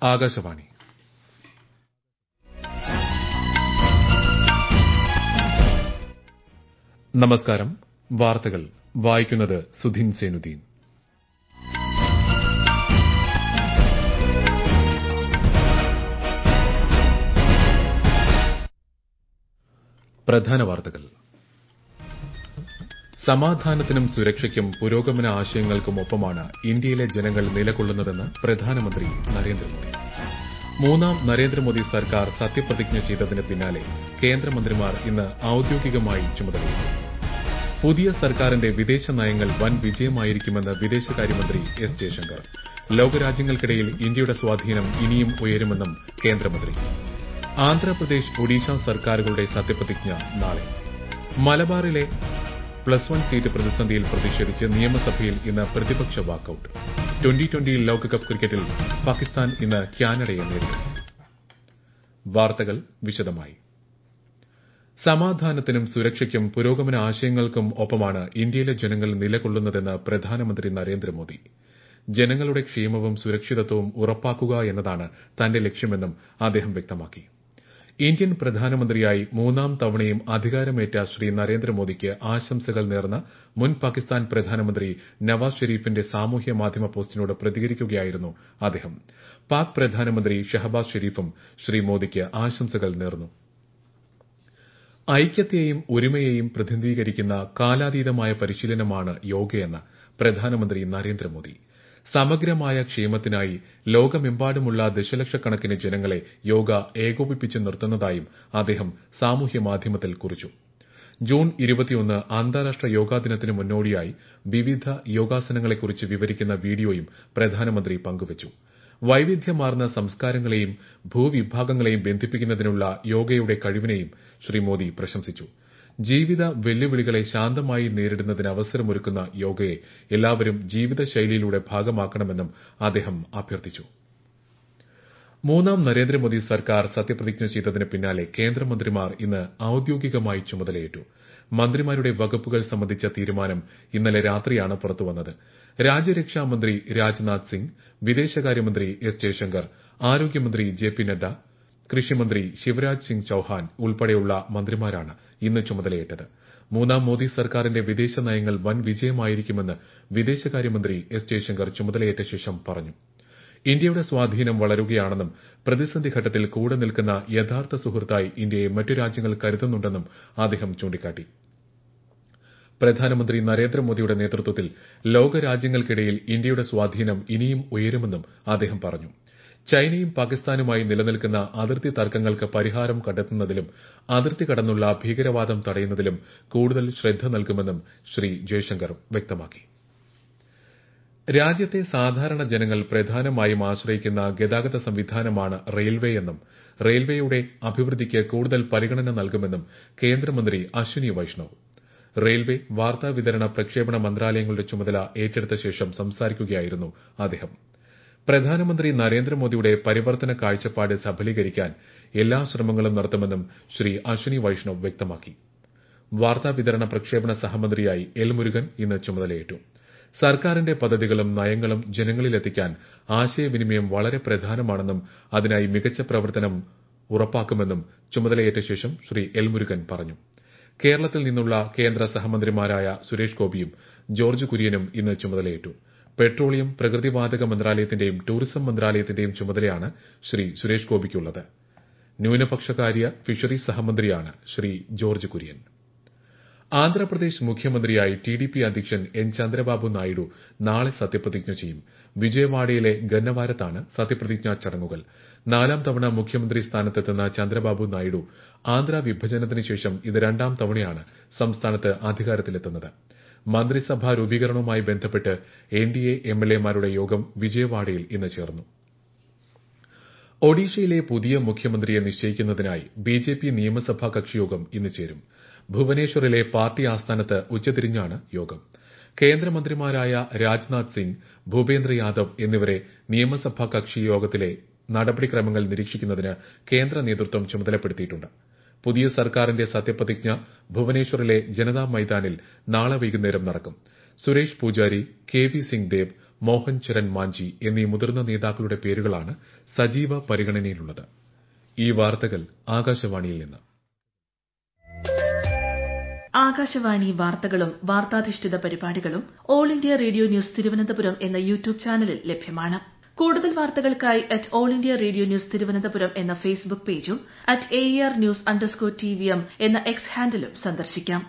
ആകാശവാണി. നമസ്കാരം. വാർത്തകൾ വായിക്കുന്നത് സുധീൻ സേനുദ്ദീൻ. പ്രധാന വാർത്തകൾ. സമാധാനത്തിനും സുരക്ഷയ്ക്കും പുരോഗമന ആശയങ്ങൾക്കുമൊപ്പമാണ് ഇന്ത്യയിലെ ജനങ്ങൾ നിലകൊള്ളുന്നതെന്ന് പ്രധാനമന്ത്രി നരേന്ദ്രമോദി. മൂന്നാം നരേന്ദ്രമോദി സർക്കാർ സത്യപ്രതിജ്ഞ ചെയ്തതിന് പിന്നാലെ കേന്ദ്രമന്ത്രിമാർ ഇന്ന് ഔദ്യോഗികമായി ചുമതലയേറ്റു. പുതിയ സർക്കാരിന്റെ വിദേശ നയങ്ങൾ വൻ വിജയമായിരിക്കുമെന്ന് വിദേശകാര്യമന്ത്രി എസ് ജയശങ്കർ. ലോകരാജ്യങ്ങൾക്കിടയിൽ ഇന്ത്യയുടെ സ്വാധീനം ഇനിയും ഉയരുമെന്നും കേന്ദ്രമന്ത്രി. ആന്ധ്രാപ്രദേശ്, ഒഡീഷ സർക്കാരുകളുടെ സത്യപ്രതിജ്ഞ നാളെ. മലബാറിലെ +1 സീറ്റ് പ്രതിസന്ധിയിൽ പ്രതിഷേധിച്ച് നിയമസഭയിൽ ഇന്ന് പ്രതിപക്ഷ വാക്കൌട്ട്. ട്വന്റി ലോകകപ്പ് ക്രിക്കറ്റിൽ പാകിസ്ഥാൻ ഇന്ന് കാനഡയെ നേരിടും. വാർത്തകൾ വിശദമായി. സമാധാനത്തിനും സുരക്ഷയ്ക്കും പുരോഗമന ആശയങ്ങൾക്കും ഒപ്പമാണ് ഇന്ത്യയിലെ ജനങ്ങൾ നിലകൊള്ളുന്നതെന്ന് പ്രധാനമന്ത്രി നരേന്ദ്രമോദി. ജനങ്ങളുടെ ക്ഷേമവും സുരക്ഷിതത്വവും ഉറപ്പാക്കുക എന്നതാണ് തന്റെ ലക്ഷ്യമെന്നും അദ്ദേഹം വ്യക്തമാക്കി. ഇന്ത്യൻ പ്രധാനമന്ത്രിയായി മൂന്നാം തവണയും അധികാരമേറ്റ ശ്രീ നരേന്ദ്രമോദിക്ക് ആശംസകൾ നേർന്ന മുൻ പാകിസ്ഥാൻ പ്രധാനമന്ത്രി നവാസ് ഷെരീഫിന്റെ സാമൂഹ്യ മാധ്യമ പോസ്റ്റിനോട് പ്രതികരിക്കുകയായിരുന്നു അദ്ദേഹം. പാക് പ്രധാനമന്ത്രി ഷഹബാസ് ഷെരീഫും ശ്രീ മോദിക്ക് ആശംസകൾ നേർന്നു. ഐക്യത്തെയും ഒരുമയെയും പ്രതിനിധീകരിക്കുന്ന കാലാതീതമായ പരിശീലനമാണ് യോഗയെന്ന് പ്രധാനമന്ത്രി നരേന്ദ്രമോദി. സമഗ്രമായ ക്ഷേമത്തിനായി ലോകമെമ്പാടുമുള്ള ദശലക്ഷക്കണക്കിന് ജനങ്ങളെ യോഗ ഏകോപിപ്പിച്ച് നിർത്തുന്നതായും അദ്ദേഹം സാമൂഹ്യ മാധ്യമത്തിൽ കുറിച്ചു. ജൂൺ 21 അന്താരാഷ്ട്ര യോഗാ ദിനത്തിന് മുന്നോടിയായി വിവിധ യോഗാസനങ്ങളെക്കുറിച്ച് വിവരിക്കുന്ന വീഡിയോയും പ്രധാനമന്ത്രി പങ്കുവച്ചു. വൈവിധ്യമാർന്ന സംസ്കാരങ്ങളെയും ഭൂവിഭാഗങ്ങളെയും ബന്ധിപ്പിക്കുന്നതിനുള്ള യോഗയുടെ കഴിവിനെയും ശ്രീ മോദി പ്രശംസിച്ചു. ജീവിത വെല്ലുവിളികളെ ശാന്തമായി നേരിടുന്നതിന് അവസരമൊരുക്കുന്ന യോഗയെ എല്ലാവരും ജീവിതശൈലിയിലൂടെ ഭാഗമാക്കണമെന്നും അദ്ദേഹം അഭ്യർത്ഥിച്ചു. മൂന്നാം നരേന്ദ്രമോദി സർക്കാർ സത്യപ്രതിജ്ഞ ചെയ്തതിന് പിന്നാലെ കേന്ദ്രമന്ത്രിമാർ ഇന്ന് ഔദ്യോഗികമായി ചുമതലയേറ്റു. മന്ത്രിമാരുടെ വകുപ്പുകൾ സംബന്ധിച്ച തീരുമാനം ഇന്നലെ രാത്രിയാണ് പുറത്തുവന്നത്. രാജ്യരക്ഷാമന്ത്രി രാജ്നാഥ് സിംഗ്, വിദേശകാര്യമന്ത്രി എസ് ജയശങ്കർ, ആരോഗ്യമന്ത്രി ജെ.പി. നഡ്ഡ, കൃഷിമന്ത്രി ശിവരാജ് സിംഗ് ചൌഹാൻ ഉൾപ്പെടെയുള്ള മന്ത്രിമാരാണ് ഇന്ന് ചുമതലയേറ്റത്. മൂന്നാം മോദി സർക്കാരിന്റെ വിദേശ നയങ്ങൾ വൻ വിജയമായിരിക്കുമെന്ന് വിദേശകാര്യമന്ത്രി എസ് ജയശങ്കർ ചുമതലയേറ്റ ശേഷം പറഞ്ഞു. ഇന്ത്യയുടെ സ്വാധീനം വളരുകയാണെന്നും പ്രതിസന്ധി ഘട്ടത്തിൽ കൂടെ നിൽക്കുന്ന യഥാർത്ഥ സുഹൃത്തായി ഇന്ത്യയെ മറ്റു രാജ്യങ്ങൾ കരുതുന്നുണ്ടെന്നും അദ്ദേഹം ചൂണ്ടിക്കാട്ടി. പ്രധാനമന്ത്രി നരേന്ദ്രമോദിയുടെ നേതൃത്വത്തിൽ ലോകരാജ്യങ്ങൾക്കിടയിൽ ഇന്ത്യയുടെ സ്വാധീനം ഇനിയും ഉയരുമെന്നും അദ്ദേഹം പറഞ്ഞു. ചൈനയും പാകിസ്ഥാനുമായി നിലനിൽക്കുന്ന അതിർത്തി തർക്കങ്ങൾക്ക് പരിഹാരം കണ്ടെത്തുന്നതിലും അതിർത്തി കടന്നുള്ള ഭീകരവാദം തടയുന്നതിലും കൂടുതൽ ശ്രദ്ധ നൽകുമെന്നും ശ്രീ ജയശങ്കർ വ്യക്തമാക്കി. രാജ്യത്തെ സാധാരണ ജനങ്ങൾ പ്രധാനമായും ആശ്രയിക്കുന്ന ഗതാഗത സംവിധാനമാണ് റെയിൽവേയെന്നും റെയിൽവേയുടെ അഭിവൃദ്ധിക്ക് കൂടുതൽ പരിഗണന നൽകുമെന്നും കേന്ദ്രമന്ത്രി അശ്വിനി വൈഷ്ണവ്. റെയിൽവേ, വാർത്താവിതരണ, പ്രക്ഷേപണ മന്ത്രാലയങ്ങളുടെ ചുമതല ഏറ്റെടുത്ത ശേഷം സംസാരിക്കുകയായിരുന്നു അദ്ദേഹം. പ്രധാനമന്ത്രി നരേന്ദ്രമോദിയുടെ പരിവർത്തന കാഴ്ചപ്പാട് സഫലീകരിക്കാൻ എല്ലാ ശ്രമങ്ങളും നടത്തുമെന്നും ശ്രീ അശ്വിനി വൈഷ്ണവ് വ്യക്തമാക്കി. വാർത്താവിതരണ പ്രക്ഷേപണ സഹമന്ത്രിയായി എൽ മുരുകൻ ഇന്ന് ചുമതലയേറ്റു. സർക്കാരിന്റെ പദ്ധതികളും നയങ്ങളും ജനങ്ങളിലെത്തിക്കാൻ ആശയവിനിമയം വളരെ പ്രധാനമാണെന്നും അതിനായി മികച്ച പ്രവർത്തനം ഉറപ്പാക്കുമെന്നും ചുമതലയേറ്റ ശേഷം ശ്രീ എൽ മുരുകൻ പറഞ്ഞു. കേരളത്തിൽ നിന്നുള്ള കേന്ദ്ര സഹമന്ത്രിമാരായ സുരേഷ് ഗോപിയും ജോർജ് കുര്യനും ഇന്ന് ചുമതലയേറ്റു. പെട്രോളിയം, പ്രകൃതിവാതക മന്ത്രാലയത്തിന്റെയും ടൂറിസം മന്ത്രാലയത്തിന്റെയും ചുമതലയാണ് ശ്രീ സുരേഷ് ഗോപിക്കുള്ളത്. ന്യൂനപക്ഷകാര്യ, ഫിഷറീസ് സഹമന്ത്രിയാണ് ശ്രീ ജോർജ് കുര്യൻ. ആന്ധ്രാപ്രദേശ് മുഖ്യമന്ത്രിയായി ടിഡിപി അധ്യക്ഷൻ എൻ ചന്ദ്രബാബു നായിഡു നാളെ സത്യപ്രതിജ്ഞ ചെയ്യും. വിജയവാഡയിലെ ഗന്നവാരത്താണ് സത്യപ്രതിജ്ഞാ ചടങ്ങുകൾ. 4ാം തവണ മുഖ്യമന്ത്രി സ്ഥാനത്തെത്തുന്ന ചന്ദ്രബാബു നായിഡു ആന്ധ്ര വിഭജനത്തിന് ശേഷം ഇത് 2ാം തവണയാണ് സംസ്ഥാനത്ത് അധികാരത്തിലെത്തുന്നത്. മന്ത്രിസഭാ രൂപീകരണവുമായി ബന്ധപ്പെട്ട് എൻഡിഎ എംഎൽഎമാരുടെ യോഗം വിജയവാഡയിൽ ഇന്ന് ചേർന്നു. ഒഡീഷയിലെ പുതിയ മുഖ്യമന്ത്രിയെ നിശ്ചയിക്കുന്നതിനായി ബിജെപി നിയമസഭാ കക്ഷിയോഗം ഇന്ന് ചേരും. ഭുവനേശ്വറിലെ പാർട്ടി ആസ്ഥാനത്ത് ഉച്ചതിരിഞ്ഞാണ് യോഗം. കേന്ദ്രമന്ത്രിമാരായ രാജ്നാഥ് സിംഗ്, ഭൂപേന്ദ്ര യാദവ് എന്നിവരെ നിയമസഭാ കക്ഷിയോഗത്തിലെ നടപടിക്രമങ്ങൾ നിരീക്ഷിക്കുന്നതിന് കേന്ദ്ര നേതൃത്വം ചുമതലപ്പെടുത്തിയിട്ടുണ്ട്. പുതിയ സർക്കാരിന്റെ സത്യപ്രതിജ്ഞ ഭുവനേശ്വറിലെ ജനതാ മൈതാനിൽ നാളെ വൈകുന്നേരം നടക്കും. സുരേഷ് പൂജാരി, കെ വി സിംഗ് ദേവ്, മോഹൻ ചരൺ മാഞ്ചി എന്നീ മുതിർന്ന നേതാക്കളുടെ പേരുകളാണ് സജീവ പരിഗണനയിലുള്ളത്. ഈ വാർത്തകൾ ആകാശവാണിയിൽ നിന്ന്. ആകാശവാണി വാർത്തകളും വാർത്താധിഷ്ഠിത പരിപാടികളും all India radio news Thiruvananthapuram എന്ന യൂട്യൂബ് ചാനലിൽ ലഭ്യമാണ്. കൂടുതൽ വാർത്തകൾക്കായി all India radio news Thiruvananthapuram എന്ന ഫേസ്ബുക്ക് പേജും @ARnews_TVM എന്ന എക്സ് ഹാൻഡിലും സന്ദർശിക്കാം.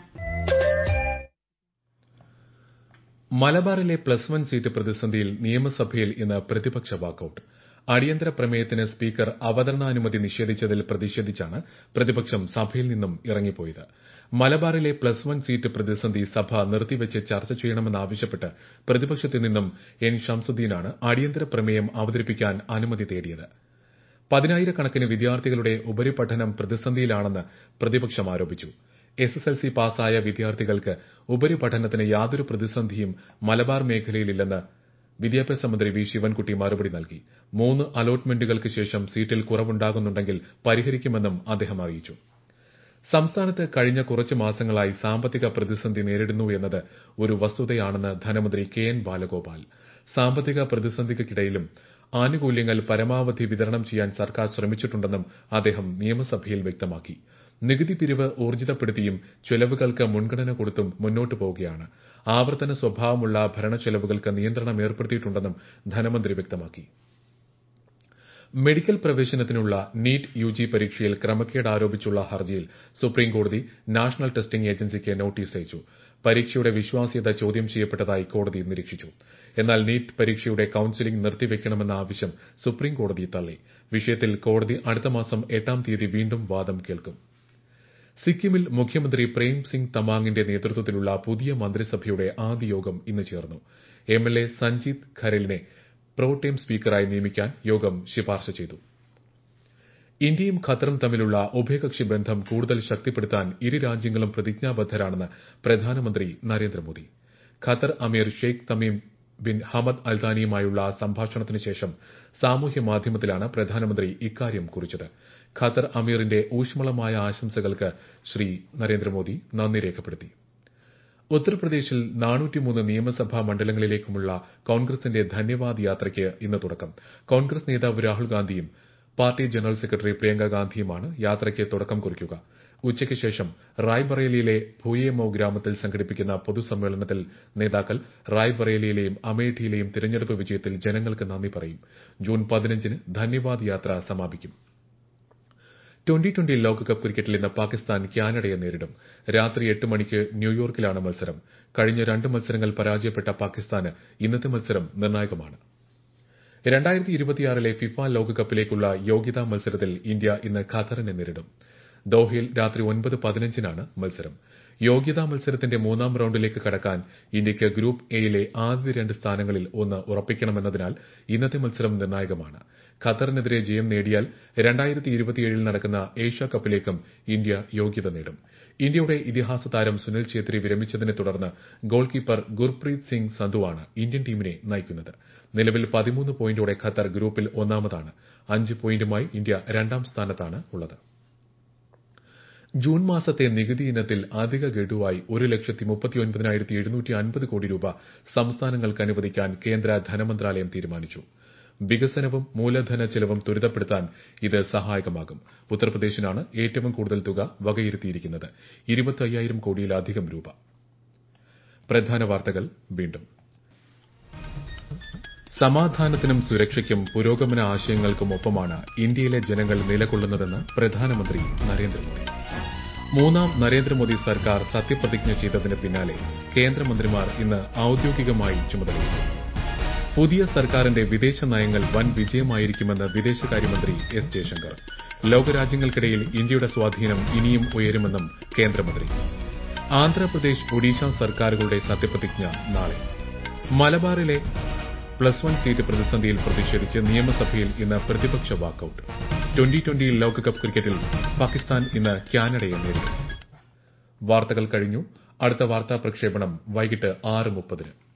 മലബാറിലെ +1 സീറ്റ് പ്രതിസന്ധിയിൽ നിയമസഭയിൽ ഇന്ന് പ്രതിപക്ഷ വാക്കൌട്ട്. അടിയന്തര പ്രമേയത്തിന് സ്പീക്കർ അവതരണാനുമതി നിഷേധിച്ചതിൽ പ്രതിഷേധിച്ചാണ് പ്രതിപക്ഷം സഭയിൽ നിന്നും ഇറങ്ങിപ്പോയത്. മലബാറിലെ +1 സീറ്റ് പ്രതിസന്ധി സഭ നിർത്തിവച്ച് ചർച്ച ചെയ്യണമെന്നാവശ്യപ്പെട്ട് പ്രതിപക്ഷത്തു നിന്നും എൻ ഷംസുദ്ദീനാണ് അടിയന്തര പ്രമേയം അവതരിപ്പിക്കാൻ അനുമതി തേടിയത്. 10,000-കണക്കിന് വിദ്യാർത്ഥികളുടെ ഉപരിപഠനം പ്രതിസന്ധിയിലാണെന്ന് പ്രതിപക്ഷം ആരോപിച്ചു. SSLC പാസായ വിദ്യാർത്ഥികൾക്ക് ഉപരിപഠനത്തിന് യാതൊരു പ്രതിസന്ധിയും മലബാർ മേഖലയിലില്ലെന്ന് വിദ്യാഭ്യാസ മന്ത്രി വി ശിവൻകുട്ടി മറുപടി നൽകി. 3 അലോട്ട്മെന്റുകൾക്ക് ശേഷം സീറ്റിൽ കുറവുണ്ടാകുന്നുണ്ടെങ്കിൽ പരിഹരിക്കുമെന്നും അദ്ദേഹം അറിയിച്ചു. സംസ്ഥാനത്ത് കഴിഞ്ഞ കുറച്ച് മാസങ്ങളായി സാമ്പത്തിക പ്രതിസന്ധി നേരിടുന്നു എന്നത് ഒരു വസ്തുതയാണെന്ന് ധനമന്ത്രി KN ബാലഗോപാൽ. സാമ്പത്തിക പ്രതിസന്ധിക്കിടയിലും ആനുകൂല്യങ്ങൾ പരമാവധി വിതരണം ചെയ്യാൻ സർക്കാർ ശ്രമിച്ചിട്ടുണ്ടെന്നും അദ്ദേഹം നിയമസഭയിൽ വ്യക്തമാക്കി. നികുതി പിരിവ് ഊർജിതപ്പെടുത്തിയും ചെലവുകൾക്ക് മുൻഗണന കൊടുത്തും മുന്നോട്ടു പോവുകയാണ്. ആവർത്തന സ്വഭാവമുള്ള ഭരണച്ചെലവുകൾക്ക് നിയന്ത്രണം ഏർപ്പെടുത്തിയിട്ടുണ്ടെന്നും ധനമന്ത്രി വ്യക്തമാക്കി. മെഡിക്കൽ പ്രവേശനത്തിനുള്ള നീറ്റ് UG പരീക്ഷയിൽ ക്രമക്കേട് ആരോപിച്ചുള്ള ഹർജിയിൽ സുപ്രീംകോടതി നാഷണൽ ടെസ്റ്റിംഗ് ഏജൻസിക്ക് നോട്ടീസ് അയച്ചു. പരീക്ഷയുടെ വിശ്വാസ്യത ചോദ്യം ചെയ്യപ്പെട്ടതായി കോടതി നിരീക്ഷിച്ചു. എന്നാൽ നീറ്റ് പരീക്ഷയുടെ കൌൺസിലിംഗ് നിർത്തിവെക്കണമെന്ന ആവശ്യം സുപ്രീംകോടതി തള്ളി. വിഷയത്തിൽ കോടതി അടുത്ത മാസം 8-ാം തീയതി വീണ്ടും വാദം കേൾക്കും. സിക്കിമിൽ മുഖ്യമന്ത്രി പ്രേം സിംഗ് തമാങ്ങിന്റെ നേതൃത്വത്തിലുള്ള പുതിയ മന്ത്രിസഭയുടെ ആദ്യ യോഗം ഇന്ന് ചേർന്നു. MLA സഞ്ജീത് ഖരേലിനെ പ്രോടേം സ്പീക്കറായി നിയമിക്കാൻ യോഗം ശുപാർശ ചെയ്തു. ഇന്ത്യയും ഖത്തറും തമ്മിലുള്ള ഉഭയകക്ഷി ബന്ധം കൂടുതൽ ശക്തിപ്പെടുത്താൻ ഇരു രാജ്യങ്ങളും പ്രതിജ്ഞാബദ്ധരാണെന്ന് പ്രധാനമന്ത്രി നരേന്ദ്രമോദി. ഖത്തർ അമീർ ഷെയ്ഖ് തമീം ബിൻ ഹമദ് അൽതാനിയുമായുള്ള സംഭാഷണത്തിന് ശേഷം സാമൂഹ്യ മാധ്യമത്തിലാണ് പ്രധാനമന്ത്രി ഇക്കാര്യം കുറിച്ചത്. ഖത്തർ അമീറിന്റെ ഊഷ്മളമായ ആശംസകൾക്ക് ശ്രീ നരേന്ദ്രമോദി നന്ദി രേഖപ്പെടുത്തി. ഉത്തർപ്രദേശിൽ 403 നിയമസഭാ മണ്ഡലങ്ങളിലേക്കുമുള്ള കോൺഗ്രസിന്റെ ധന്യവാദ് യാത്രയ്ക്ക് ഇന്ന് തുടക്കം. കോൺഗ്രസ് നേതാവ് രാഹുൽ ഗാന്ധിയും പാർട്ടി ജനറൽ സെക്രട്ടറി പ്രിയങ്ക ഗാന്ധിയുമാണ് യാത്രയ്ക്ക് തുടക്കം കുറിക്കുക. ഉച്ചയ്ക്ക് ശേഷം റായ്ബറേലിയിലെ ഭൂയേമോ ഗ്രാമത്തിൽ സംഘടിപ്പിക്കുന്ന പൊതുസമ്മേളനത്തിൽ നേതാക്കൾ റായ്ബറേലിയിലെയും അമേഠിയിലെയും തിരഞ്ഞെടുപ്പ് വിജയത്തിൽ ജനങ്ങൾക്ക് നന്ദി പറയും. ജൂൺ 15-ന് ധന്യവാദ് യാത്ര സമാപിക്കും. 2020 ലോകകപ്പ് ക്രിക്കറ്റിൽ ഇന്ന് പാകിസ്ഥാൻ കാനഡയെ നേരിടും. രാത്രി 8 മണിക്ക് ന്യൂയോർക്കിലാണ് മത്സരം. കഴിഞ്ഞ 2 മത്സരങ്ങൾ പരാജയപ്പെട്ട പാകിസ്ഥാന് ഇന്നത്തെ മത്സരം നിർണായകമാണ്. 2026 ഫിഫ ലോകകപ്പിലേക്കുള്ള യോഗ്യതാ മത്സരത്തിൽ ഇന്ത്യ ഇന്ന് ഖത്തറിനെ നേരിടും. ദോഹയിൽ രാത്രി 9:15-നാണ് മത്സരം. യോഗ്യതാ മത്സരത്തിന്റെ 3-ാം റൌണ്ടിലേക്ക് കടക്കാൻ ഇന്ത്യയ്ക്ക് ഗ്രൂപ്പ് എയിലെ ആദ്യ 2 സ്ഥാനങ്ങളിൽ ഒന്ന് ഉറപ്പിക്കണമെന്നതിനാൽ ഇന്നത്തെ മത്സരം നിർണായകമാണ്. ഖത്തറിനെതിരെ ജയം നേടിയാൽ 2027-ൽ നടക്കുന്ന ഏഷ്യാകപ്പിലേക്കും ഇന്ത്യ യോഗ്യത നേടും. ഇന്ത്യയുടെ ഇതിഹാസ താരം സുനിൽ ഛേത്രി വിരമിച്ചതിനെ തുടർന്ന് ഗോൾ കീപ്പർ ഗുർപ്രീത് സിംഗ് സന്ധുവാണ് ഇന്ത്യൻ ടീമിനെ നയിക്കുന്നത്. നിലവിൽ 13 പോയിന്റോടെ ഖത്തർ ഗ്രൂപ്പിൽ ഒന്നാമതാണ്. 5 പോയിന്റുമായി ഇന്ത്യ 2-ാം സ്ഥാനത്താണ് ഉള്ളത്. ജൂൺ മാസത്തെ നികുതി ഇനത്തിൽ അധിക ഗഡുവായി 1,39,750 കോടി രൂപ സംസ്ഥാനങ്ങൾക്ക് അനുവദിക്കാൻ കേന്ദ്ര ധനമന്ത്രാലയം തീരുമാനിച്ചു. വികസനവും മൂലധന ചെലവും ത്വരിതപ്പെടുത്താൻ ഇത് സഹായകമാകും. ഉത്തർപ്രദേശിനാണ് ഏറ്റവും കൂടുതൽ തുക വകയിരുത്തിയിരിക്കുന്നത്. 25,000 കോടിയിലധികം രൂപ. പ്രധാന വാർത്തകൾ വീണ്ടും. സമാധാനത്തിനും സുരക്ഷയ്ക്കും പുരോഗമന ആശയങ്ങൾക്കുമൊപ്പമാണ് ഇന്ത്യയിലെ ജനങ്ങൾ നിലകൊള്ളുന്നതെന്ന് പ്രധാനമന്ത്രി നരേന്ദ്രമോദി. 3-ാം നരേന്ദ്രമോദി സർക്കാർ സത്യപ്രതിജ്ഞ ചെയ്തതിന് പിന്നാലെ കേന്ദ്രമന്ത്രിമാർ ഇന്ന് ഔദ്യോഗികമായി ചുമതലയേറ്റു. പുതിയ സർക്കാരിന്റെ വിദേശ നയങ്ങൾ വൻ വിജയമായിരിക്കുമെന്ന് വിദേശകാര്യമന്ത്രി S. ജയശങ്കർ. ലോകരാജ്യങ്ങൾക്കിടയിൽ ഇന്ത്യയുടെ സ്വാധീനം ഇനിയും ഉയരുമെന്നും കേന്ദ്രമന്ത്രി. ആന്ധ്രാപ്രദേശ് ഒഡീഷ സർക്കാരുകളുടെ സത്യപ്രതിജ്ഞ നാളെ. മലബാറിലെ +1 സീറ്റ് പ്രതിസന്ധിയിൽ പ്രതിഷേധിച്ച് നിയമസഭയിൽ ഇന്ന് പ്രതിപക്ഷ വാക്കൌട്ട്. 2020 ലോകകപ്പ് ക്രിക്കറ്റിൽ പാകിസ്ഥാൻ ഇന്ന് കാനഡയെ നേരിടും. വാർത്തകൾ കഴിഞ്ഞു. അടുത്ത വാർത്താ പ്രക്ഷേപണം വൈകിട്ട് 6:30-ന്.